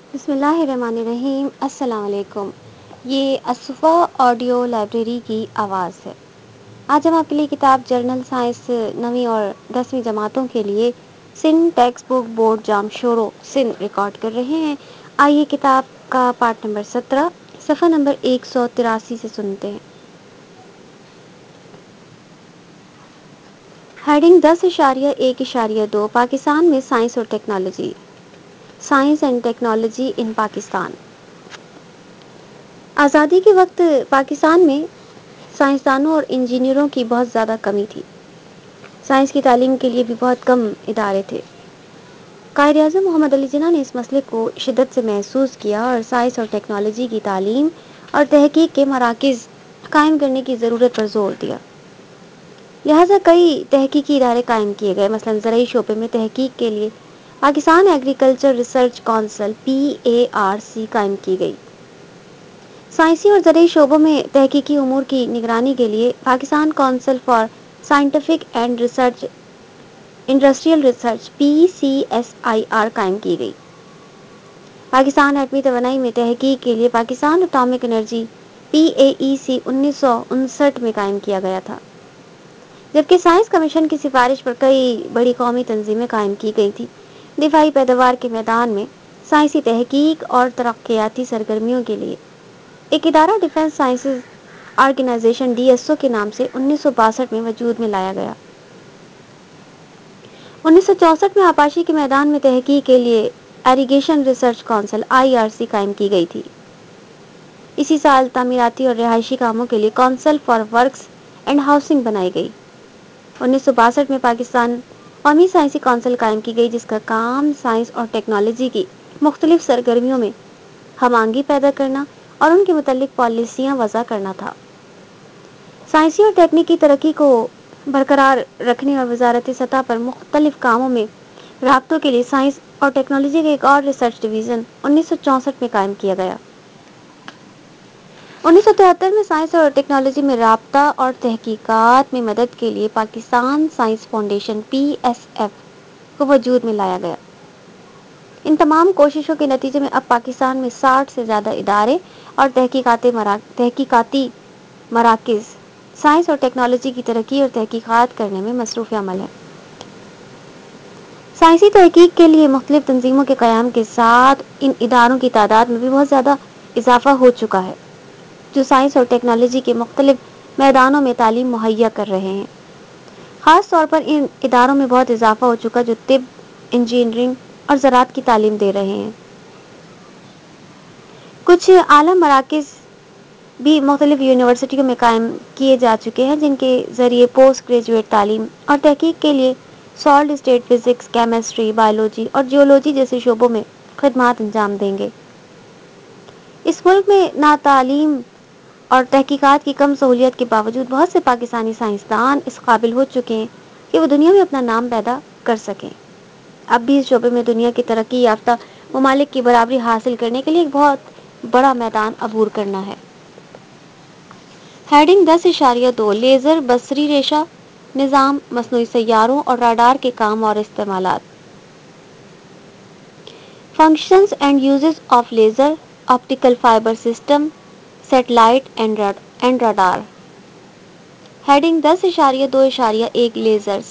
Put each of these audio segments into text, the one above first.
بسم اللہ الرحمن الرحیم۔ السلام علیکم۔ یہ اصفا آڈیو لائبریری کی آواز ہے۔ آج ہم آپ کے لیے کتاب جرنل سائنس 9ویں اور 10ویں جماعتوں کے لیے Sindh textbook board Jamshoro Sindh record کر رہے ہیں۔ آئیے کتاب کا پارٹ نمبر 17 صفحہ نمبر 183 سے سنتے ہیں۔ ہیڈنگ 10.1.2 پاکستان میں سائنس اور technology, science and technology in Pakistan. آزادی کے وقت پاکستان میں سائنسدانوں اور انجینئروں کی بہت زیادہ کمی تھی۔ سائنس کی تعلیم کے لیے بھی بہت کم ادارے تھے۔ قائد اعظم محمد علی جناح نے اس مسئلے کو شدت سے محسوس کیا اور سائنس اور ٹیکنالوجی کی تعلیم اور تحقیق کے مراکز قائم کرنے کی ضرورت پر زور دیا۔ لہٰذا کئی تحقیقی ادارے قائم کیے گئے۔ مثلاً زرعی شعبے میں تحقیق کے لیے Pakistan agriculture research council PARC قائم کی گئی۔ سائنسی اور زرعی شعبوں میں تحقیقی امور کی نگرانی کے لیے Pakistan council for scientific and industrial research PCSIR قائم کی گئی۔ پاکستان ایٹمی توانائی میں تحقیق کے لیے پاکستان اٹامک انرجی PAEC 1959 میں قائم کیا گیا تھا، جبکہ سائنس کمیشن کی سفارش پر کئی بڑی قومی تنظیمیں قائم کی گئی تھیں۔ دفاعی پیداوار کے میدان میں سائنسی تحقیق اور ترقیاتی سرگرمیوں کے لیے ایک ادارہ ڈیفنس سائنسز آرگنائزیشن DSO کے نام سے 1962 میں وجود میں لایا گیا۔ 1964 میں آبپاشی کے میدان میں تحقیق کے لیے ایریگیشن ریسرچ کونسل IRC قائم کی گئی تھی۔ اسی سال تعمیراتی اور رہائشی کاموں کے لیے council for works and housing بنائی گئی۔ 1962 میں پاکستان قومی سائنسی کونسل قائم کی گئی، جس کا کام سائنس اور ٹیکنالوجی کی مختلف سرگرمیوں میں ہم آہنگی پیدا کرنا اور ان کے متعلق پالیسیاں وضع کرنا تھا۔ سائنسی اور تکنیکی ترقی کو برقرار رکھنے اور وزارتی سطح پر مختلف کاموں میں رابطوں کے لیے سائنس اور ٹیکنالوجی کا ایک اور ریسرچ ڈویژن 1964 میں قائم کیا گیا۔ 1973 میں سائنس اور ٹیکنالوجی میں رابطہ اور تحقیقات میں مدد کے لیے پاکستان سائنس فاؤنڈیشن PSF کو وجود میں لایا گیا۔ ان تمام کوششوں کے نتیجے میں اب پاکستان میں 60 سے زیادہ ادارے اور تحقیقاتی مراکز سائنس اور ٹیکنالوجی کی ترقی اور تحقیقات کرنے میں مصروف عمل ہیں۔ سائنسی تحقیق کے لیے مختلف تنظیموں کے قیام کے ساتھ ان اداروں کی تعداد میں بھی بہت زیادہ اضافہ ہو چکا ہے، جو سائنس اور ٹیکنالوجی کے مختلف میدانوں میں تعلیم مہیا کر رہے ہیں۔ خاص طور پر ان اداروں میں بہت اضافہ ہو چکا جو طب، انجینئرنگ اور زراعت کی تعلیم دے رہے ہیں۔ کچھ اعلیٰ مراکز بھی مختلف یونیورسٹیوں میں قائم کیے جا چکے ہیں، جن کے ذریعے پوسٹ گریجویٹ تعلیم اور تحقیق کے لیے solid state physics, chemistry, biology اور جیولوجی جیسے شعبوں میں خدمات انجام دیں گے۔ اس ملک میں تعلیم اور تحقیقات کی کم سہولیت کے باوجود بہت سے پاکستانی سائنسدان اس قابل ہو چکے ہیں کہ وہ دنیا میں اپنا نام پیدا کر سکیں۔ اب بھی اس شعبے میں دنیا کی ترقی یافتہ ممالک کی برابری حاصل کرنے کے لیے ایک بہت بڑا میدان عبور کرنا ہے۔ ہیڈنگ 10.2 لیزر بصری ریشہ نظام، مصنوعی سیاروں اور راڈار کے کام اور استعمالات۔ Functions and uses of laser, optical fibre system, satellite and radar. Heading 10.2.1 lasers.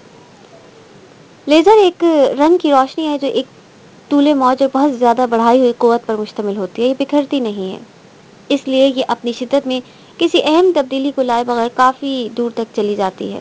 Laser ایک رنگ کی روشنی ہے جو ایک طول موج اور بہت زیادہ بڑھائی ہوئی قوت پر مشتمل ہوتی ہے۔ یہ بکھرتی نہیں ہے، اس لیے یہ اپنی شدت میں کسی اہم تبدیلی کو لائے بغیر کافی دور تک چلی جاتی ہے۔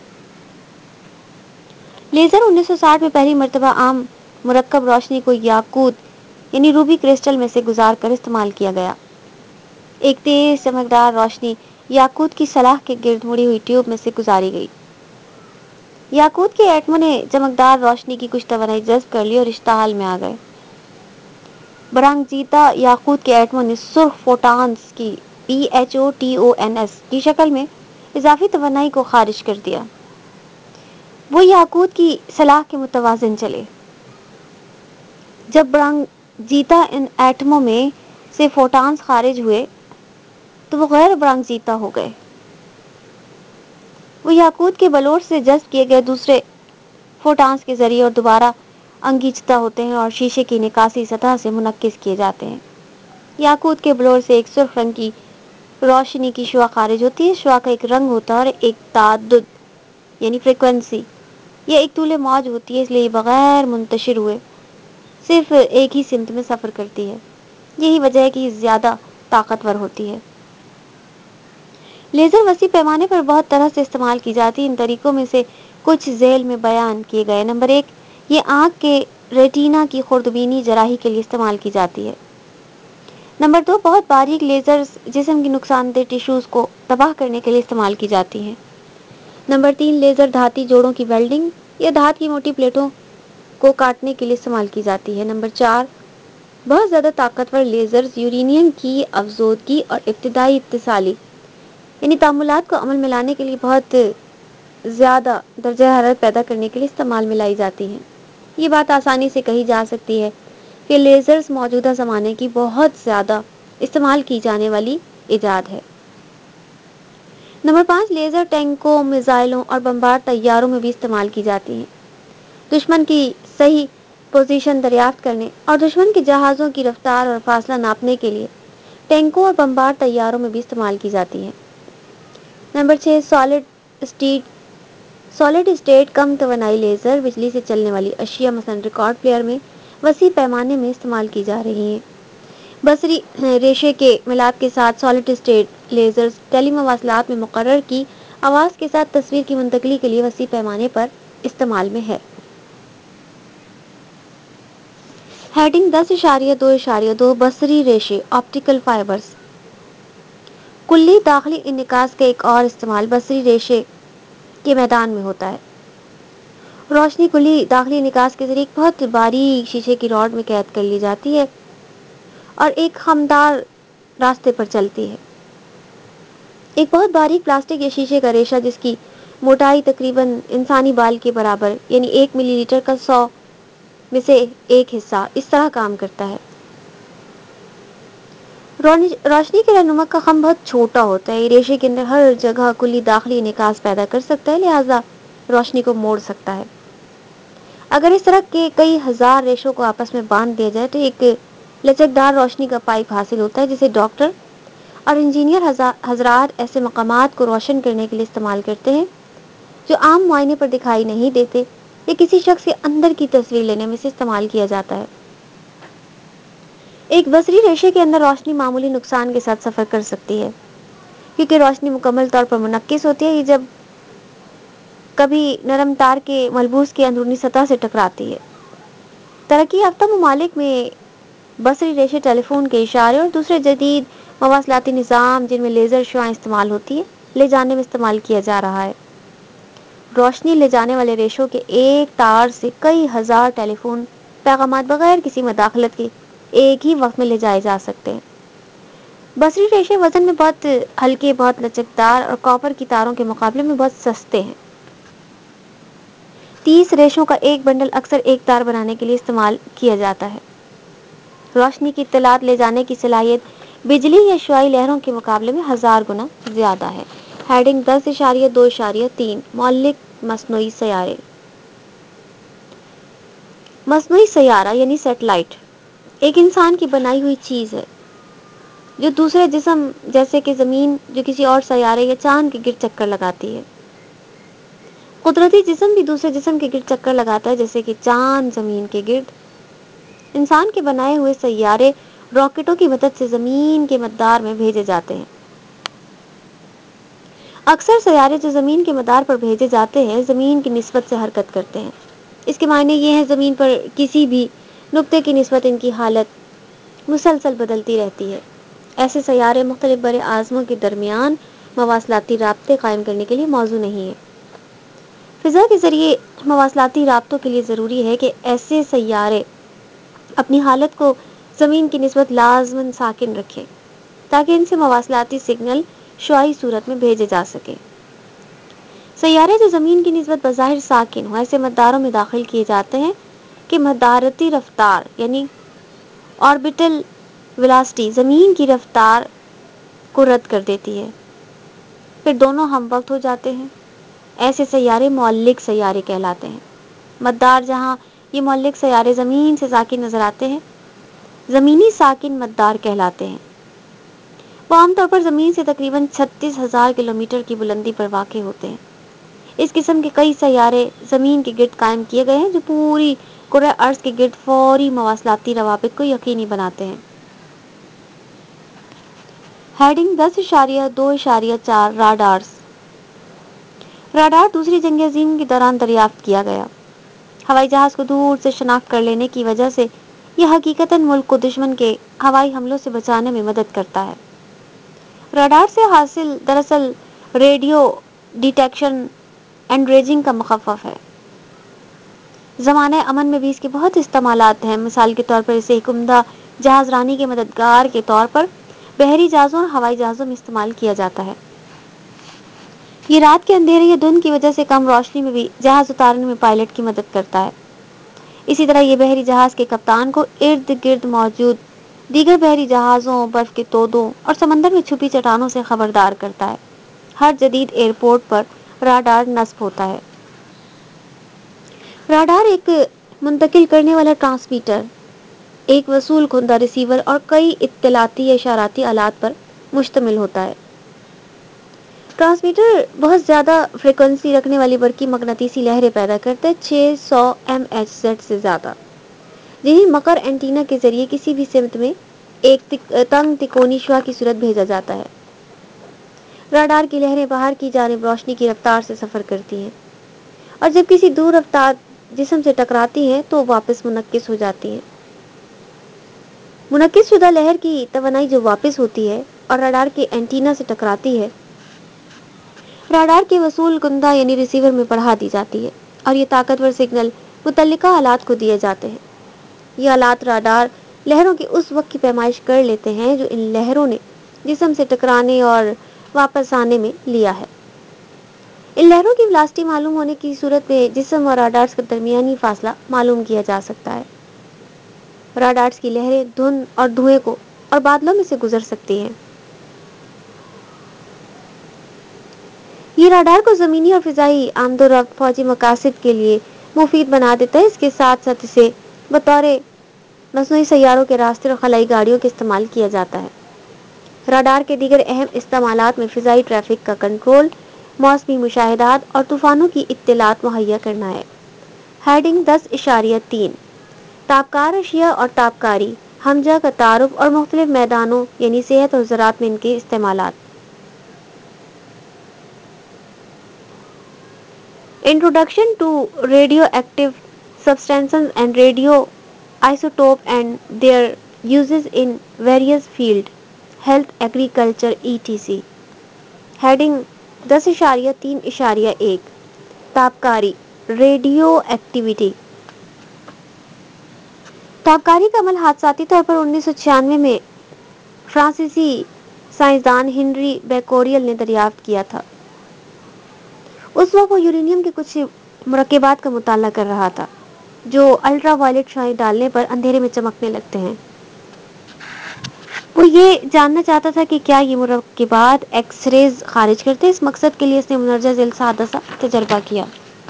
لیزر 1960 میں پہلی مرتبہ عام مرکب روشنی کو یاقوت یعنی روبی کرسٹل میں سے گزار کر استعمال کیا گیا۔ ایک تیز چمکدار روشنی یاقوت کی سلاخ کے گرد مڑی ہوئی ٹیوب میں سے گزاری گئی۔ یاقوت کے ایٹموں نے چمکدار روشنی کی کچھ توانائی جذب کر لی اور اشتعال میں آ گئے۔ برانگزیتا یاقوت کے ایٹموں نے سرخ فوٹانز کی PHOTONS کی شکل میں اضافی توانائی کو خارج کر دیا۔ وہ یاقوت کی سلاخ کے متوازن چلے۔ جب برانگزیتا ان ایٹموں میں سے فوٹانز خارج ہوئے تو وہ غیر برانگزیتا ہو گئے۔ وہ یاقوت کے بلوٹ سے جذب کیے گئے دوسرے فوٹانز کے ذریعے اور دوبارہ انگیچتا ہوتے ہیں اور شیشے کی نکاسی سطح سے منعکس کیے جاتے ہیں۔ یاقوت کے بلور سے ایک سرخ رنگ کی روشنی کی شعاع خارج ہوتی ہے۔ شعاع کا ایک رنگ ہوتا ہے اور ایک تعدد یعنی فریکوینسی یا ایک طول موج ہوتی ہے، اس لیے بغیر منتشر ہوئے صرف ایک ہی سمت میں سفر کرتی ہے۔ یہی وجہ ہے کہ یہ زیادہ طاقتور ہوتی ہے۔ لیزر وسیع پیمانے پر بہت طرح سے استعمال کی جاتی ہے۔ ان طریقوں میں سے کچھ ذیل میں بیان کیے گئے۔ نمبر 1، یہ آنکھ کے ریٹینا کی خوردبینی جراحی کے لیے استعمال کی جاتی ہے۔ نمبر 2، بہت باریک لیزرز جسم کی نقصان دہ ٹشوز کو تباہ کرنے کے لیے استعمال کی جاتی ہیں۔ نمبر 3، لیزر دھاتی جوڑوں کی ویلڈنگ یا دھات کی موٹی پلیٹوں کو کاٹنے کے لیے استعمال کی جاتی ہے۔ نمبر 4، بہت زیادہ طاقتور لیزرز یورینیم کی افزودگی اور ابتدائی اتصالی یعنی تعاملات کو عمل میں لانے کے لیے بہت زیادہ درجہ حرارت پیدا کرنے کے لیے استعمال میں لائی جاتی ہیں۔ یہ بات آسانی سے کہی جا سکتی ہے کہ لیزرز موجودہ زمانے کی بہت زیادہ استعمال کی جانے والی ایجاد ہے۔ نمبر 5، لیزر ٹینکوں، میزائلوں اور بمبار طیاروں میں بھی استعمال کی جاتی ہیں۔ دشمن کی صحیح پوزیشن دریافت کرنے اور دشمن کے جہازوں کی رفتار اور فاصلہ ناپنے کے لیے ٹینکوں اور بمبار طیاروں میں بھی استعمال کی جاتی ہیں۔ نمبر 6، سالڈ اسٹیٹ کم توانائی لیزر بجلی سے چلنے والی اشیاء مثلا ریکارڈ پلیئر میں وسیع پیمانے میں استعمال کی جا رہی ہیں۔ بصری ریشے کے ملاپ کے ساتھ سالڈ اسٹیٹ لیزرز ٹیلی مواصلات میں مقرر کی آواز کے ساتھ تصویر کی منتقلی کے لیے وسیع پیمانے پر استعمال میں ہے۔ ہیڈنگ 10.2.2 بصری ریشے آپٹیکل فائبرز کلی داخلی انعکاس کا ایک اور استعمال بصری ریشے کے میدان میں ہوتا ہے۔ روشنی کلی داخلی انعکاس کے ذریعے ایک بہت باریک شیشے کی راڈ میں قید کر لی جاتی ہے اور ایک خمدار راستے پر چلتی ہے۔ ایک بہت باریک پلاسٹک یا شیشے کا ریشہ جس کی موٹائی تقریباً انسانی بال کے برابر یعنی 1 ملی لیٹر کا 100 میں سے ایک حصہ اس طرح کام کرتا ہے۔ روشنی کے رہنما کا خم بہت چھوٹا ہوتا ہے۔ یہ ریشے کے اندر ہر جگہ کلی داخلی انعکاس پیدا کر سکتا ہے، لہذا روشنی کو موڑ سکتا ہے۔ اگر اس طرح کے کئی ہزار ریشوں کو آپس میں باندھ دیا جائے تو ایک لچکدار روشنی کا پائپ حاصل ہوتا ہے جسے ڈاکٹر اور انجینئر حضرات ایسے مقامات کو روشن کرنے کے لیے استعمال کرتے ہیں جو عام معائنے پر دکھائی نہیں دیتے یا کسی شخص کے اندر کی تصویر لینے میں سے استعمال کیا جاتا ہے۔ ایک بصری ریشے کے اندر روشنی معمولی نقصان کے ساتھ سفر کر سکتی ہے کیونکہ روشنی مکمل طور پر منعکس ہوتی ہے۔ یہ جب کبھی نرم تار کے ملبوس کی اندرونی سطح سے ٹکراتی ہے۔ ترقی یافتہ ممالک میں بصری ریشے ٹیلی فون کے اشارے اور دوسرے جدید مواصلاتی نظام جن میں لیزر شعاعیں استعمال ہوتی ہیں لے جانے میں استعمال کیا جا رہا ہے۔ روشنی لے جانے والے ریشوں کے ایک تار سے کئی ہزار ٹیلی فون پیغامات بغیر کسی مداخلت کے ایک ہی وقت میں لے جائے جا سکتے ہیں۔ بصری ریشے وزن میں بہت ہلکے، بہت لچکدار اور کاپر کی تاروں کے مقابلے میں بہت سستے ہیں۔ 30 ریشوں کا ایک بنڈل اکثر ایک تار بنانے کے لیے استعمال کیا جاتا ہے۔ روشنی کی اطلاعات لے جانے کی صلاحیت بجلی یا شعاعی لہروں کے مقابلے میں 1000 گنا زیادہ ہے۔ ہیڈنگ 10.2.3 معلق مصنوعی سیارے مصنوعی سیارہ یعنی سیٹلائٹ ایک انسان کی بنائی ہوئی چیز ہے جو دوسرے جسم جیسے کہ زمین جو کسی اور سیارے یا چاند کے گرد چکر لگاتی ہے۔ قدرتی جسم بھی دوسرے جسم کے گرد چکر لگاتا ہے جیسے کہ چاند زمین کے گرد۔ انسان کے بنائے ہوئے سیارے راکٹوں کی مدد سے زمین کے مدار میں بھیجے جاتے ہیں۔ اکثر سیارے جو زمین کے مدار پر بھیجے جاتے ہیں زمین کی نسبت سے حرکت کرتے ہیں۔ اس کے معنی یہ ہے زمین پر کسی بھی نقطے کی نسبت ان کی حالت مسلسل بدلتی رہتی ہے۔ ایسے سیارے مختلف بر اعظموں کے درمیان مواصلاتی رابطے قائم کرنے کے لیے موزوں نہیں ہیں۔ فضا کے ذریعے مواصلاتی رابطوں کے لیے ضروری ہے کہ ایسے سیارے اپنی حالت کو زمین کی نسبت لازماً ساکن رکھیں تاکہ ان سے مواصلاتی سگنل شعاعی صورت میں بھیجے جا سکیں۔ سیارے جو زمین کی نسبت بظاہر ساکن ہوں ایسے مداروں میں داخل کیے جاتے ہیں کہ مدارتی رفتار یعنی آربیٹل ویلاسٹی زمین کی رفتار کو رد کر دیتی ہے، پھر دونوں ہم وقت ہو جاتے ہیں۔ ایسے سیارے معلق سیارے کہلاتے ہیں۔ مدار جہاں یہ مہلک سیارے زمین سے ساکن نظر آتے ہیں، زمینی ساکن مدار کہلاتے ہیں۔ وہ عام طور پر زمین سے تقریباً 36,000 کلومیٹر کی بلندی پر واقع ہوتے ہیں۔ اس قسم کے کئی سیارے زمین کے گرد قائم کیے گئے ہیں جو پوری کرۂ ارض کے گرد فوری مواصلاتی روابط کو یقینی بناتے ہیں۔ ہیڈنگ 10.2.4 راڈارز۔ راڈار دوسری جنگ عظیم کے دوران دریافت کیا گیا ہوائی جہاز کو دور سے شناخت کر لینے کی وجہ سے یہ حقیقتاً ملک کو دشمن کے ہوائی حملوں سے بچانے میں مدد کرتا ہے۔ راڈار سے حاصل دراصل ریڈیو ڈیٹیکشن اینڈ ریجنگ کا مخفف ہے۔ زمانہ امن میں بھی اس کے بہت استعمالات ہیں۔ مثال کے طور پر اسے ایک عمدہ جہاز رانی کے مددگار کے طور پر بحری جہازوں اور ہوائی جہازوں میں استعمال کیا جاتا ہے۔ یہ رات کے اندھیرے یا دھند کی وجہ سے کم روشنی میں بھی جہاز اتارنے میں پائلٹ کی مدد کرتا ہے۔ اسی طرح یہ بحری جہاز کے کپتان کو ارد گرد موجود دیگر بحری جہازوں، برف کے تودوں اور سمندر میں چھپی چٹانوں سے خبردار کرتا ہے۔ ہر جدید ایئرپورٹ پر راڈار نصب ہوتا ہے۔ راڈار ایک منتقل کرنے والا ٹرانسمیٹر، ایک وصول کنندہ ریسیور اور کئی اطلاعاتی یا اشاراتی آلات پر مشتمل ہوتا ہے۔ ٹرانسمیٹر بہت زیادہ فریکوینسی رکھنے والی برقی مقناطیسی لہریں پیدا کرتا ہے، 600 MHz سے زیادہ، جنہیں مکر اینٹینا کے ذریعے کسی بھی سمت میں ایک تنگ تکونی شعاع کی صورت بھیجا جاتا ہے۔ راڈار کی لہریں باہر کی جانب روشنی کی رفتار سے سفر کرتی ہیں اور جب کسی دور رفتار جسم سے ٹکراتی ہیں تو واپس منعکس ہو جاتی ہیں۔ منعکس شدہ لہر کی توانائی جو واپس ہوتی ہے اور راڈار کے اینٹینا سے ٹکراتی ہے، راڈار کے وصول کنندہ یعنی ریسیور میں بڑھا دی جاتی ہے اور یہ طاقتور سگنل متعلقہ آلات کو دیے جاتے ہیں۔ یہ آلات راڈار لہروں کی اس وقت کی پیمائش کر لیتے ہیں جو ان لہروں نے جسم سے ٹکرانے اور واپس آنے میں لیا ہے۔ ان لہروں کی ویلاسٹی معلوم ہونے کی صورت میں جسم اور راڈارز کا درمیانی فاصلہ معلوم کیا جا سکتا ہے۔ راڈارز کی لہریں دھند اور دھوئیں کو اور بادلوں میں سے گزر سکتی ہیں۔ یہ راڈار کو زمینی اور فضائی آمد و رفت فوجی مقاصد کے لیے مفید بنا دیتا ہے۔ اس کے ساتھ ساتھ اسے بطور مصنوعی سیاروں کے راستے اور خلائی گاڑیوں کے استعمال کیا جاتا ہے۔ راڈار کے دیگر اہم استعمالات میں فضائی ٹریفک کا کنٹرول، موسمی مشاہدات اور طوفانوں کی اطلاعات مہیا کرنا ہے۔ ہیڈنگ 10.3 تابکار اشیاء اور تابکاری، ہمجا کا تعارف اور مختلف میدانوں یعنی صحت اور زراعت میں ان کے استعمالات۔ Introduction to radioactive substances and radioisotope and their uses in various fields, health, agriculture, etc. Heading 10.3.1 تابکاری، ریڈیو ایکٹیویٹی۔ تابکاری کا عمل حادثاتی طور پر 1996 میں فرانسیسی سائنسدان ہنری بیکوریل نے دریافت کیا تھا۔ اس وقت وہ یورینیم کے کچھ مرکبات کا مطالعہ کر رہا تھا جو الٹرا وائلٹ شعاعیں ڈالنے پر اندھیرے میں چمکنے لگتے ہیں۔ وہ یہ جاننا چاہتا تھا کہ کیا یہ مرکبات ایکس ریز خارج کرتے ہیں۔ اس مقصد کے لیے اس نے مندرجہ ذیل سادہ سا تجربہ کیا۔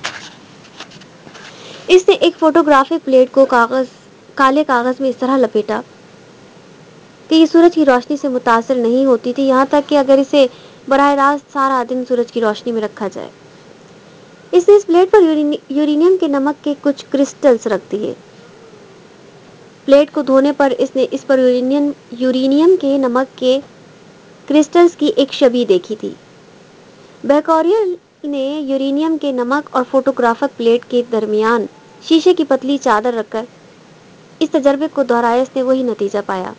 اس نے ایک فوٹوگرافک پلیٹ کو کالے کاغذ میں اس طرح لپیٹا کہ یہ سورج کی روشنی سے متاثر نہیں ہوتی تھی، یہاں تک کہ اگر اسے براہ راست سارا دن سورج کی روشنی میں رکھا جائے۔ اس نے اس پلیٹ پر یورینیم کے نمک کے کچھ کرسٹلز رکھ دیے۔ پلیٹ کو دھونے پر اس نے اس پر یورینیم کے نمک کے کرسٹلز کی ایک شبیہ دیکھی تھی۔ بیکوریل نے یورینیم کے نمک اور فوٹوگرافک پلیٹ کے درمیان شیشے کی پتلی چادر رکھ کر اس تجربے کو دہرایا۔ اس نے وہی نتیجہ پایا۔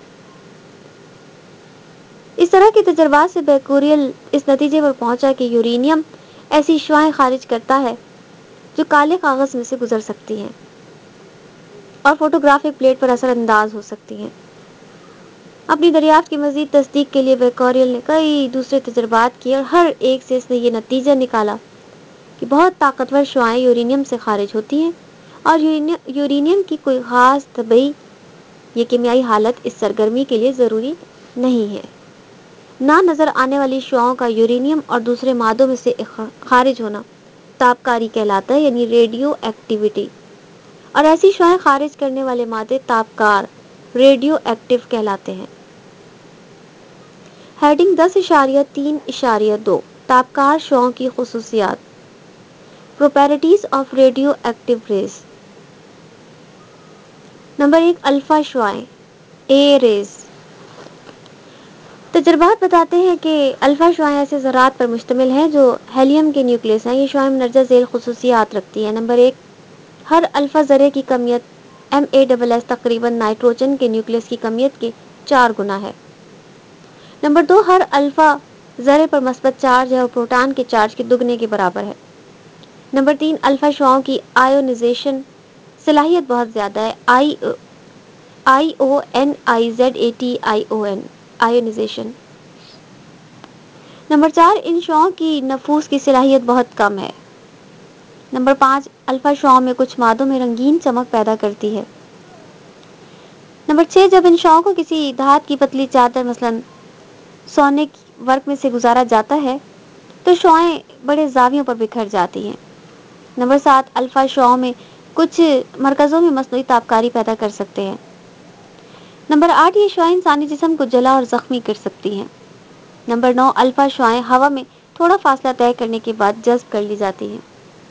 اس طرح کے تجربات سے بیکوریل اس نتیجے پر پہنچا کہ یورینیم ایسی شعاعیں خارج کرتا ہے جو کالے کاغذ میں سے گزر سکتی ہیں اور فوٹوگرافک پلیٹ پر اثر انداز ہو سکتی ہیں۔ اپنی دریافت کی مزید تصدیق کے لیے بیکوریل نے کئی دوسرے تجربات کیے اور ہر ایک سے اس نے یہ نتیجہ نکالا کہ بہت طاقتور شعاعیں یورینیم سے خارج ہوتی ہیں اور یورینیم کی کوئی خاص طبعی یا کیمیائی حالت اس سرگرمی کے لیے ضروری نہیں ہے۔ نہ نظر آنے والی شعاعوں کا یورینیم اور دوسرے مادوں میں سے خارج ہونا تابکاری کہلاتا ہے، یعنی ریڈیو ایکٹیویٹی، اور ایسی شعاعیں خارج کرنے والے مادے تابکار ریڈیو ایکٹیو کہلاتے ہیں۔ ہیڈنگ 10.3.2 تابکار شعاعوں کی خصوصیات، properties of radioactive rays. Number 1، alpha شعاعیں اے ریز۔ تجربات بتاتے ہیں کہ الفا شعاعیں ایسے ذرات پر مشتمل ہیں جو ہیلیم کے نیوکلیس ہیں۔ یہ شعاعیں مندرجہ ذیل خصوصیات رکھتی ہیں۔ نمبر 1، ہر الفا ذرے کی کمیت MaS تقریباً نائٹروجن کے نیوکلیس کی کمیت کے 4 گنا ہے۔ نمبر 2، ہر الفا ذرے پر مثبت چارج ہے اور پروٹان کے چارج کے دگنے کے برابر ہے۔ نمبر 3، الفا شعاعوں کی آئونائزیشن صلاحیت بہت زیادہ ہے، IONIZATION آئونائزیشن۔ نمبر 4، ان شعاعوں کی نفوذ کی صلاحیت بہت کم ہے۔ نمبر 5، الفا شعاعوں میں کچھ مادوں میں رنگین چمک پیدا کرتی ہے۔ نمبر 6، جب ان شعاعوں کو کسی دھات کی پتلی چادر مثلاً سونک ورق میں سے گزارا جاتا ہے تو شعاعیں بڑے زاویوں پر بکھر جاتی ہیں۔ نمبر 7، الفا شعاعوں میں کچھ مرکزوں میں مصنوعی تابکاری پیدا کر سکتے ہیں۔ نمبر 8، یہ شعاعیں انسانی جسم کو جلا اور زخمی کر سکتی ہیں۔ نمبر 9، الفا شعاعیں ہوا میں تھوڑا فاصلہ طے کرنے کے بعد جذب کر لی جاتی ہیں۔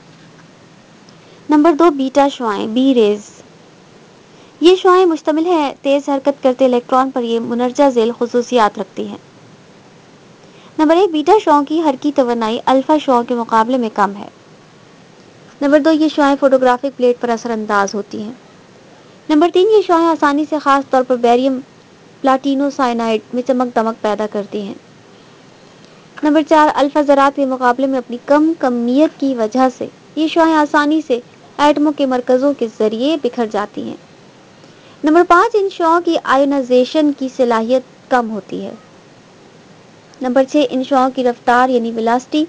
نمبر 2، بیٹا شعاعیں بی ریز۔ یہ شعاعیں مشتمل ہے تیز حرکت کرتے الیکٹران پر، یہ مندرجہ ذیل خصوصیات رکھتی ہیں۔ نمبر 1، بیٹا شعاعوں کی حرکی توانائی الفا شعاعوں کے مقابلے میں کم ہے۔ نمبر 2، یہ شعاعیں فوٹوگرافک پلیٹ پر اثر انداز ہوتی ہیں۔ نمبر 3، یہ شعاعیں آسانی سے خاص طور پر بیریم پلاٹینو سائنائڈ میں چمک دمک پیدا کرتی ہیں۔ نمبر 4، الفا ذرات کے مقابلے میں اپنی کم کمیت کی وجہ سے یہ شعاعیں آسانی سے ایٹموں کے مرکزوں کے ذریعے بکھر جاتی ہیں۔ نمبر 5، ان شعاعوں کی آئونائزیشن کی صلاحیت کم ہوتی ہے۔ نمبر 6، ان شعاعوں کی رفتار یعنی ویلاسٹی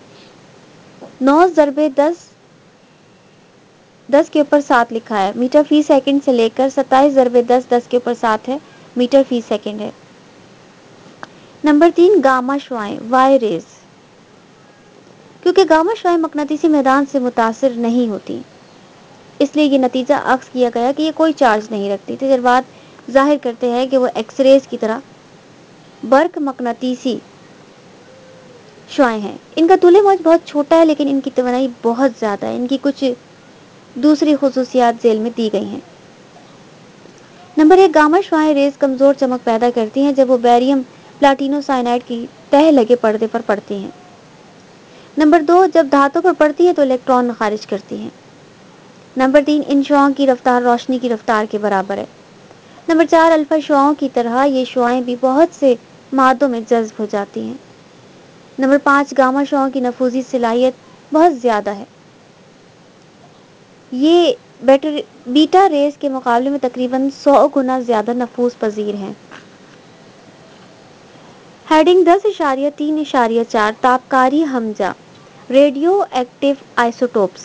9×10⁻⁷ لکھا ہے میٹر فی سیکنڈ سے لے کر 27×10⁻⁷ ہے میٹر فی سیکنڈ ہے۔ نمبر 3، گاما شعاعیں وائی ریز۔ کیونکہ گاما شعاعیں مقناطیسی میدان سے متاثر نہیں ہوتی، اس لیے یہ نتیجہ اخذ کیا گیا کہ یہ کوئی چارج نہیں رکھتی۔ تجربات ظاہر کرتے ہیں کہ وہ ایکس ریز کی طرح برق مقناطیسی شعاعیں ہیں۔ ان کا طول موج بہت چھوٹا ہے لیکن ان کی توانائی بہت زیادہ ہے۔ ان کی کچھ دوسری خصوصیات ذیل میں دی گئی ہیں۔ نمبر 1، گاما شعاعیں ریز کمزور چمک پیدا کرتی ہیں جب وہ بیریم پلاٹینو سائنائڈ کی تہ لگے پردے پر پڑتی ہیں۔ نمبر 2، جب دھاتوں پر پڑتی ہیں تو الیکٹران خارج کرتی ہیں۔ نمبر 3، ان شعاعوں کی رفتار روشنی کی رفتار کے برابر ہے۔ نمبر 4، الفا شعاعوں کی طرح یہ شعاعیں بھی بہت سے مادوں میں جذب ہو جاتی ہیں۔ نمبر 5، گاما شعاعوں کی نفوذی صلاحیت بہت زیادہ ہے۔ یہ بیٹا ریز کے مقابلے میں تقریباً 100 گنا زیادہ نفوذ پذیر ہیں۔ ہیڈنگ 10.3.4 تابکاری ہمجا ریڈیو ایکٹیو آئسوٹوپس۔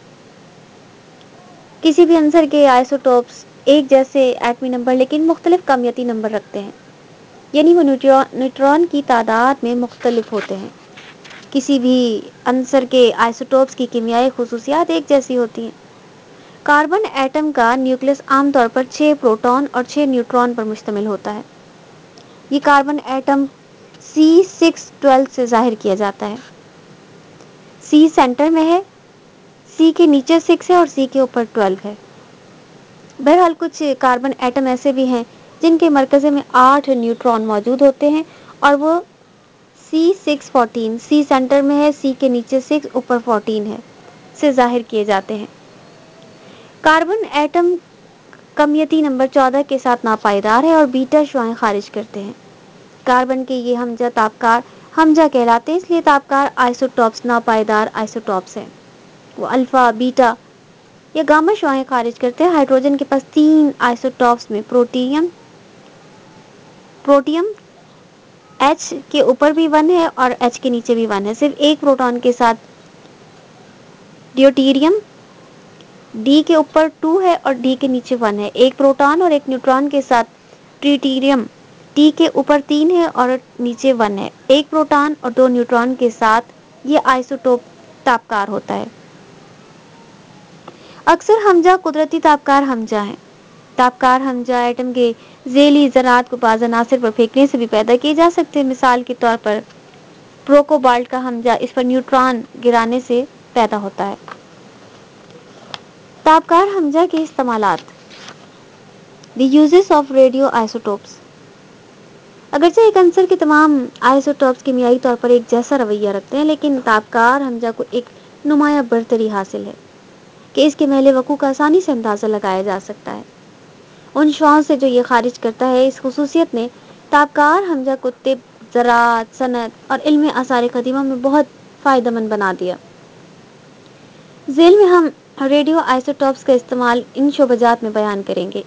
کسی بھی عنصر کے آئسوٹوپس ایک جیسے ایٹمی نمبر لیکن مختلف کمیتی نمبر رکھتے ہیں، یعنی وہ نیوٹران کی تعداد میں مختلف ہوتے ہیں۔ کسی بھی عنصر کے آئسوٹوپس کی کیمیائی خصوصیات ایک جیسی ہوتی ہیں۔ کاربن ایٹم کا نیوکلس عام طور پر 6 پروٹون اور 6 نیوٹران پر مشتمل ہوتا ہے۔ یہ کاربن ایٹم C612 سے ظاہر کیا جاتا ہے۔ C سینٹر میں ہے، C کے نیچے 6 ہے اور C کے اوپر 12 ہے۔ بہرحال کچھ کاربن ایٹم ایسے بھی ہیں جن کے مرکزے میں 8 نیوٹران موجود ہوتے ہیں اور وہ C614 C سینٹر میں ہے، C کے نیچے 6 اوپر 14 ہے سے ظاہر کیے جاتے ہیں۔ کاربن ایٹم کمیتی نمبر 14 کے ساتھ ناپائیدار ہے اور بیٹا شعاعیں خارج کرتے ہیں۔ کاربن کے یہ ہمجا تابکار ہمجا کہلاتے ہیں، اس لیے تابکار آئسوٹوپس ناپائیدار آئسوٹوپس ہیں۔ وہ الفا، بیٹا یا گاما شعاعیں خارج کرتے ہیں۔ ہائیڈروجن کے پاس 3 آئسوٹوپس میں پروٹیم H کے اوپر بھی 1 ہے اور H کے نیچے بھی 1 ہے۔ صرف ایک پروٹون کے ساتھ ڈیوٹیریم D کے اوپر 2 ہے اور D کے نیچے 1 ہے۔ ایک پروٹون اور ایک نیوٹران کے ساتھ ٹریٹیریم T کے اوپر 3 ہے اور نیچے 1 ہے۔ ایک پروٹون اور 2 نیوٹران کے ساتھ یہ آئسوٹوپ تابکار ہوتا ہے۔ اکثر ہمجا قدرتی تابکار ہمجا ہیں. تابکار ہمجا ایٹم کے ذیلی ذرات کو بعض عناصر پر پھینکنے سے بھی پیدا کیے جا سکتے ہیں. مثال کے طور پر پروکوبالٹ کا ہمجا اس پر نیوٹران گرانے سے پیدا ہوتا ہے. تابکار ہمجا کے استعمالات. The uses of radioisotopes. اگرچہ ایک عنصر کے تمام آئسوٹوپس کیمیائی طور پر ایک جیسا رویہ رکھتے ہیں، لیکن تابکار ہمجا کو ایک نمایاں برتری حاصل ہے کہ اس کے محل وقوع کا آسانی سے اندازہ لگایا جا سکتا ہے. ان شعاؤں سے جو یہ خارج کرتا ہے، اس خصوصیت نے تابکار ہمجا کو طب، زراعت، صنعت اور علم آثار قدیمہ میں بہت فائدہ مند بنا دیا. ذیل میں ہم ریڈیو آئسوٹوپس کا استعمال ان شعبہ جات میں بیان کریں گے.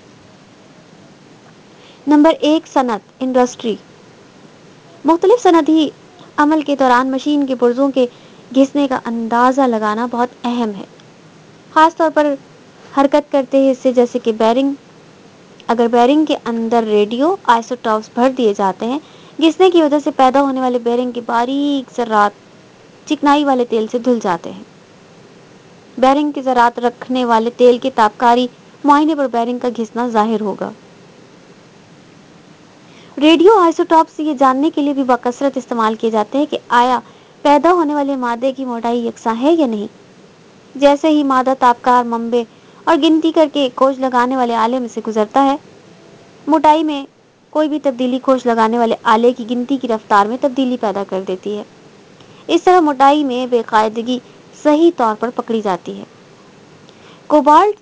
نمبر 1، صنعت، انڈسٹری. مختلف صنعتی عمل کے دوران مشین کے پرزوں کے گھسنے کا اندازہ لگانا بہت اہم ہے، خاص طور پر حرکت کرتے حصے جیسے کہ بیرنگ. اگر بیرنگ کے اندر ریڈیو آئسوٹوپس بھر دیے جاتے ہیں، گھسنے کی وجہ سے پیدا ہونے والے بیرنگ کے باریک ذرات چکنائی والے تیل سے دھل جاتے ہیں. بیرنگ کے ذرات رکھنے والے تیل کے تابکاری معائنے پر بیرنگ کا گھسنا ظاہر ہوگا. ریڈیو آئسوٹوپس یہ جاننے کے لیے بھی بکثرت استعمال کیے جاتے ہیں کہ آیا پیدا ہونے والے مادے کی موٹائی یکساں ہے یا نہیں. جیسے ہی مادہ تابکار منبع اور گنتی کر کے کھوج لگانے والے آلے میں سے گزرتا ہے، موٹائی میں کوئی بھی تبدیلی کھوج لگانے والے آلے کی گنتی کی رفتار میں تبدیلی پیدا کر دیتی ہے. اس طرح موٹائی میں بے قاعدگی صحیح طور پر پکڑی جاتی ہے. کوبالٹ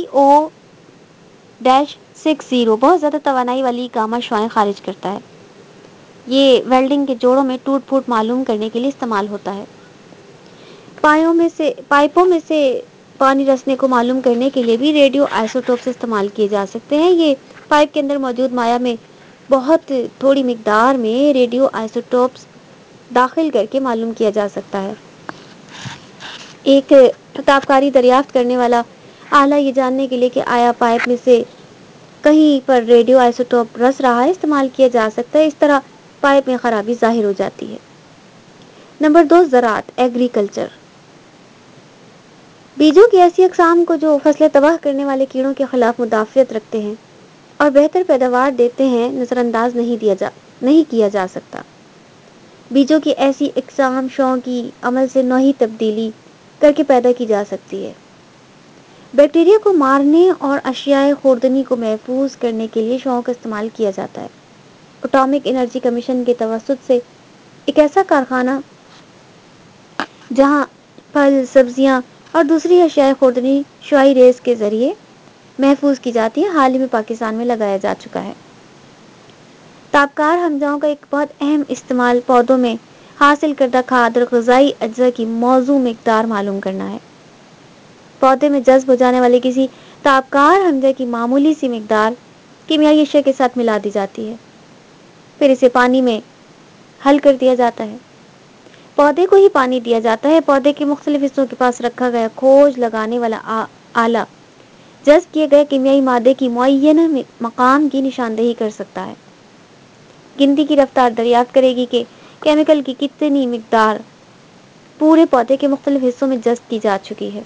CO-60 بہت زیادہ توانائی والی گاما شعاعیں خارج کرتا ہے. یہ ویلڈنگ کے جوڑوں میں ٹوٹ پھوٹ معلوم کرنے کے لیے استعمال ہوتا ہے. پائپوں میں سے پانی رسنے کو معلوم کرنے کے لیے بھی ریڈیو آئسوٹوپس استعمال کیے جا سکتے ہیں. یہ پائپ کے اندر موجود مائع میں بہت تھوڑی مقدار میں ریڈیو آئسوٹوپس داخل کر کے معلوم کیا جا سکتا ہے. ایک تابکاری دریافت کرنے والا آلہ یہ جاننے کے لیے کہ آیا پائپ میں سے کہیں پر ریڈیو آئسوٹوپ رس رہا ہے استعمال کیا جا سکتا ہے. اس طرح پائپ میں خرابی ظاہر ہو جاتی ہے. نمبر 2، زراعت، ایگریکلچر. بیجوں کی ایسی اقسام کو جو فصلیں تباہ کرنے والے کیڑوں کے خلاف مدافعت رکھتے ہیں اور بہتر پیداوار دیتے ہیں، نظر انداز نہیں کیا جا سکتا. بیجوں کی ایسی اقسام شعاؤں کی عمل سے نوعی تبدیلی کر کے پیدا کی جا سکتی ہے. بیکٹیریا کو مارنے اور اشیاء خوردنی کو محفوظ کرنے کے لیے شعاؤں کا استعمال کیا جاتا ہے. اٹامک انرجی کمیشن کے توسط سے ایک ایسا کارخانہ جہاں پھل، سبزیاں اور دوسری اشیاء خوردنی شعاعی ریز کے ذریعے محفوظ کی جاتی ہے، حال ہی میں پاکستان میں لگایا جا چکا ہے. تابکار ہمجاؤں کا ایک بہت اہم استعمال پودوں میں حاصل کردہ کھاد اور غذائی اجزاء کی موزوں مقدار معلوم کرنا ہے. پودے میں جذب ہو جانے والے کسی تابکار ہمجے کی معمولی سی مقدار کیمیائی اشیاء کے ساتھ ملا دی جاتی ہے، پھر اسے پانی میں حل کر دیا جاتا ہے. پودے کو ہی پانی دیا جاتا ہے. پودے کے مختلف حصوں کے پاس رکھا گیا کھوج لگانے والا آلہ جذب کیے گئے کیمیائی مادے کی معینہ مقام کی نشاندہی کر سکتا ہے. گنتی کی رفتار دریافت کرے گی کہ کیمیکل کی کتنی مقدار پورے پودے کے مختلف حصوں میں جذب کی جا چکی ہے.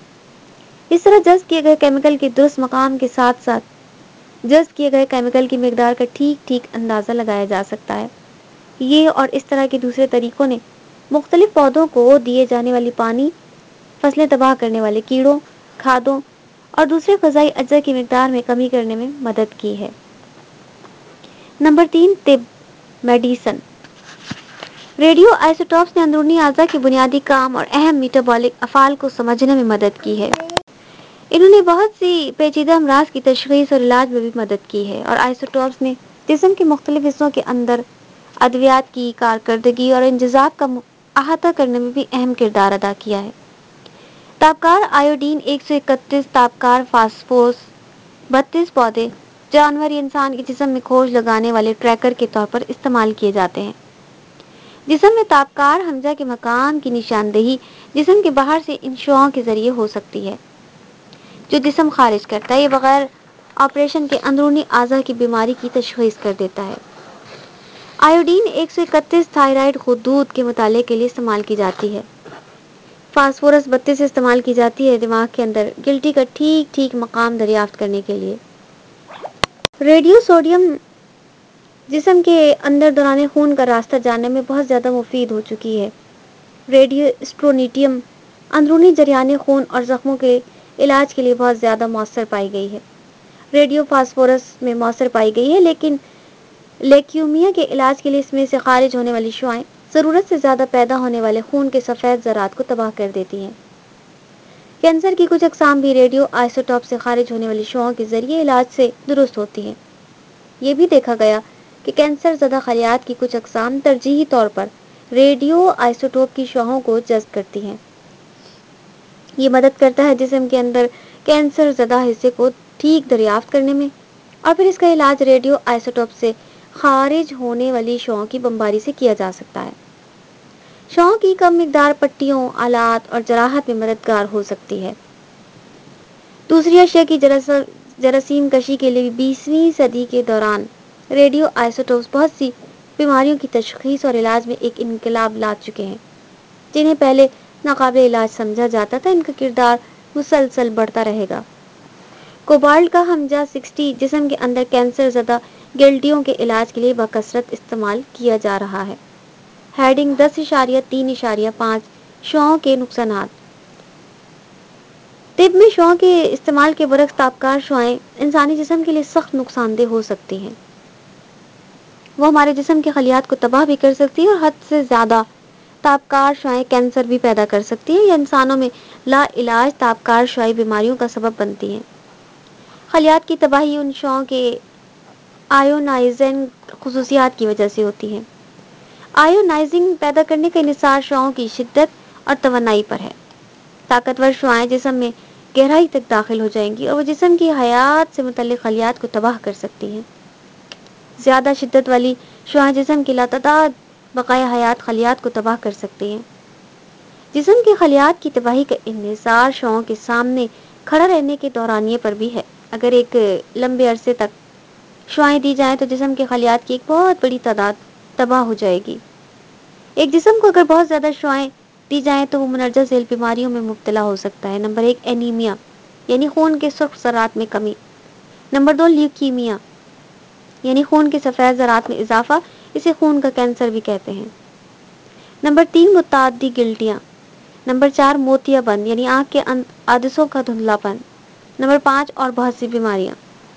اس طرح جذب کیے گئے کیمیکل کے درست مقام کے ساتھ ساتھ جذب کیے گئے کیمیکل کی مقدار کا ٹھیک اندازہ لگایا جا سکتا ہے. یہ اور اس طرح کے دوسرے طریقوں نے مختلف پودوں کو دیے جانے والی پانی، فصلیں تباہ کرنے والے کیڑوں، کھادوں اور دوسرے غذائی اجزاء کی مقدار میں کمی کرنے میں مدد کی ہے. نمبر 3، طب، میڈیسن. ریڈیو آئسوٹوپس نے اندرونی اعضاء کے بنیادی کام اور اہم میٹابولک افعال کو سمجھنے میں مدد کی ہے. انہوں نے بہت سی پیچیدہ امراض کی تشخیص اور علاج میں بھی مدد کی ہے، اور آئسوٹوپس نے جسم کے مختلف حصوں کے اندر ادویات کی کارکردگی اور انجزاات کا احاطہ کرنے میں بھی اہم کردار ادا کیا ہے. تابکار آیوڈین 131، تابکار فاسفورس 32 پودے، جانور یا انسان کے جسم میں کھوج لگانے والے ٹریکر کے طور پر استعمال کیے جاتے ہیں. جسم میں تابکار ہمجا کے مقام کی نشاندہی جسم کے باہر سے ان شعاؤں کے ذریعے ہو سکتی ہے جو جسم خارج کرتا ہے. یہ بغیر آپریشن کے اندرونی اعضاء کی بیماری کی تشخیص کر دیتا ہے. آیوڈین 131 تھائرائیڈ خطوط کے مطالعے کے لیے استعمال کی جاتی ہے. فاسفورس بتی سے استعمال کی جاتی ہے دماغ کے اندر گلٹی کا ٹھیک ٹھیک مقام دریافت کرنے کے لیے۔ ریڈیو سوڈیم جسم کے اندر دوران خون کا راستہ جاننے میں بہت زیادہ مفید ہو چکی ہے۔ ریڈیو اسٹرونیٹیم اندرونی جریان خون اور زخموں کے علاج کے لیے بہت زیادہ مؤثر پائی گئی ہے۔ ریڈیو فاسفورس میں مؤثر پائی گئی ہے، لیکن لیکیومیا کے علاج کے لیے اس میں سے خارج ہونے والی شعاعیں ضرورت سے زیادہ پیدا ہونے والے خون کے سفید ذرات کو تباہ کر دیتی ہیں۔ کینسر کی کچھ اقسام بھی ریڈیو آئسوٹوپ سے خارج ہونے والی شعاعوں کے ذریعے علاج سے درست ہوتی ہیں۔ یہ بھی دیکھا گیا کہ کینسر زدہ خلیات کی کچھ اقسام ترجیحی طور پر ریڈیو آئسوٹوپ کی شعاعوں کو جذب کرتی ہیں۔ یہ مدد کرتا ہے جسم کے اندر کینسر زدہ حصے کو ٹھیک دریافت کرنے میں، اور پھر اس کا علاج ریڈیو آئسوٹوپ سے خارج ہونے والی شعاعوں کی بمباری سے کیا جا سکتا ہے۔ شعاعوں کی کم مقدار پٹیوں، آلات اور جراحت میں مددگار ہو سکتی ہے۔ دوسری اشیاء کی جراثیم کشی کے لیے 20ویں صدی کے دوران ریڈیو آئسوٹوپس بہت سی بیماریوں کی تشخیص اور علاج میں ایک انقلاب لا چکے ہیں۔ جنہیں پہلے ناقابل علاج سمجھا جاتا تھا، ان کا کردار مسلسل بڑھتا رہے گا۔ کوبالٹ کا ہمجا 60 جسم کے اندر کینسر زدہ گلٹیوں کے علاج کے لیے بکثرت استعمال کیا جا رہا ہے۔ ہیڈنگ 10.3.5 شعاعوں کے نقصانات۔ طب میں شعاعوں کے استعمال کے برعکس تابکار شعاعیں انسانی جسم کے لیے سخت نقصان دہ ہو سکتی ہیں۔ وہ ہمارے جسم کے خلیات کو تباہ بھی کر سکتی ہیں، اور حد سے زیادہ تابکار شعاعیں کینسر بھی پیدا کر سکتی ہیں یا انسانوں میں لا علاج تابکار شعاعی بیماریوں کا سبب بنتی ہیں۔ خلیات کی تباہی ان شعاعوں کے آئیونائزنگ خصوصیات کی وجہ سے ہوتی ہے۔ آئیونائزنگ پیدا کرنے کا انحصار شعاعوں کی شدت اور توانائی پر ہے۔ طاقتور شعاعیں جسم میں گہرائی تک داخل ہو جائیں گی اور وہ جسم کی حیات سے متعلق خلیات کو تباہ کر سکتی ہیں۔ زیادہ شدت والی شعاعیں جسم کی لاتعداد بقایا حیات خلیات کو تباہ کر سکتی ہیں۔ جسم کے خلیات کی تباہی کا انحصار شعاعوں کے سامنے کھڑا رہنے کے دورانیے پر بھی ہے۔ اگر ایک لمبے عرصے تک شعاعیں دی جائیں تو جسم کے خلیات کی ایک بہت بڑی تعداد تباہ ہو جائے گی۔ ایک جسم کو اگر بہت زیادہ شعاعیں دی جائیں تو وہ مندرجہ ذیل بیماریوں میں مبتلا ہو سکتا ہے۔ نمبر 1 اینیمیا یعنی خون کے سرخ ذرات میں کمی۔ نمبر 2 لیوکیمیا یعنی خون کے سفید ذرات میں اضافہ، اسے خون کا کینسر بھی کہتے ہیں۔ نمبر 3 متعدی گلٹیاں۔ نمبر 4 موتیا بند یعنی آنکھ کے عدسوں کا دھندلا پن۔ نمبر 5 اور بہت سی بیماریاں۔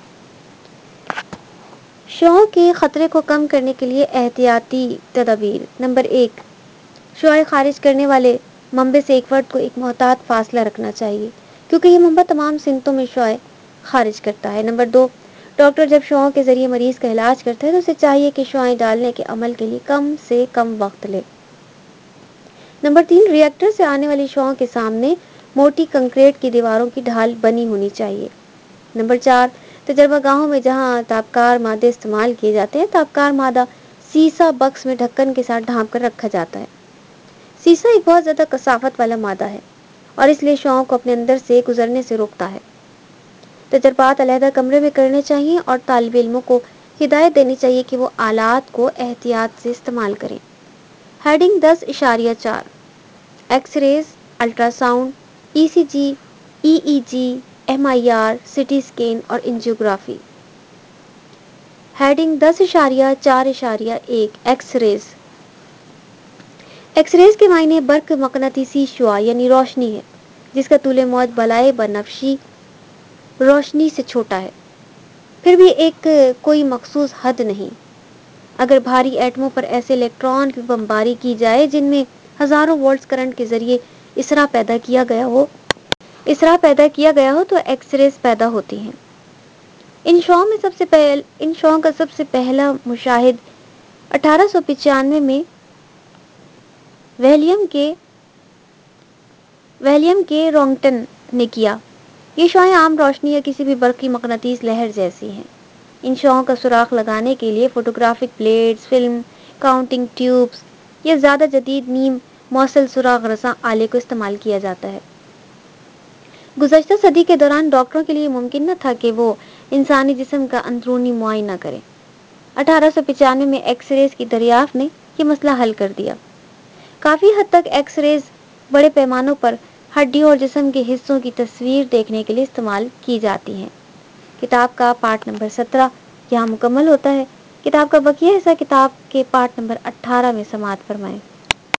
شعاعوں کے خطرے کو کم کرنے کے لیے احتیاطی تدابیر۔ نمبر 1 شعاعیں خارج کرنے والے منبع سے ایک فرد کو ایک محتاط فاصلہ رکھنا چاہیے، کیونکہ یہ منبع تمام سمتوں میں شعاعیں خارج کرتا ہے۔ نمبر 2 ڈاکٹر جب شعاعوں کے ذریعے مریض کا علاج کرتا ہے تو اسے چاہیے کہ شعاعیں ڈالنے کے عمل کے لیے کم سے کم وقت لے۔ نمبر 3 ری ایکٹر سے آنے والی شعاعوں کے سامنے موٹی کنکریٹ کی دیواروں کی ڈھال بنی ہونی چاہیے۔ نمبر 4 تجربہ گاہوں میں جہاں تابکار مادے استعمال کیے جاتے ہیں، تابکار مادہ سیسا بکس میں ڈھکن کے ساتھ ڈھانپ کر رکھا جاتا ہے۔ سیسا ایک بہت زیادہ کثافت والا مادہ ہے اور اس لیے شعاعوں کو اپنے اندر سے گزرنے سے روکتا ہے۔ تجربات علیحدہ کمرے میں کرنے چاہیے اور طالب علموں کو ہدایت دینی چاہیے کہ وہ آلات کو احتیاط سے استعمال کریں۔ Heading 10.4 X rays, ultrasound, E C G, E E G, M I R, C T scan اور angiography. Heading 10.4.1 X rays. X rays کے معنی برق مقناطیسی شعاع یعنی روشنی ہے جس کا طول موج بالائے بنفشی روشنی سے چھوٹا ہے، پھر بھی ایک کوئی مخصوص حد نہیں۔ اگر بھاری ایٹموں پر ایسے الیکٹران کی بمباری کی جائے جن میں ہزاروں وولٹس کرنٹ کے ذریعے اسرا پیدا کیا گیا ہو تو ایکس ریز پیدا ہوتی ہیں۔ ان شعاعوں کا سب سے پہلا مشاہد 1895 میں ولیم کے رونگٹن نے کیا۔ یہ شعاعیں عام روشنی یا کسی بھی برقی مقناطیس لہر جیسی ہیں۔ ان شعاعوں کا سراغ لگانے کے لیے photographic plates, film counting tubes یا زیادہ جدید نیم موصل سراغ رساں آلے کو استعمال کیا جاتا ہے۔ گزشتہ صدی کے دوران ڈاکٹروں کے لیے ممکن نہ تھا کہ وہ انسانی جسم کا اندرونی معائنہ کریں۔ 1895 میں ایکس ریز کی دریافت نے یہ مسئلہ حل کر دیا۔ کافی حد تک ایکس ریز بڑے پیمانوں پر ہڈیوں اور جسم کے حصوں کی تصویر دیکھنے کے لیے استعمال کی جاتی ہیں۔ کتاب کا پارٹ نمبر 17 یہاں مکمل ہوتا ہے۔ کتاب کا بقیہ حصہ کتاب کے پارٹ نمبر 18 میں سماعت فرمائیں۔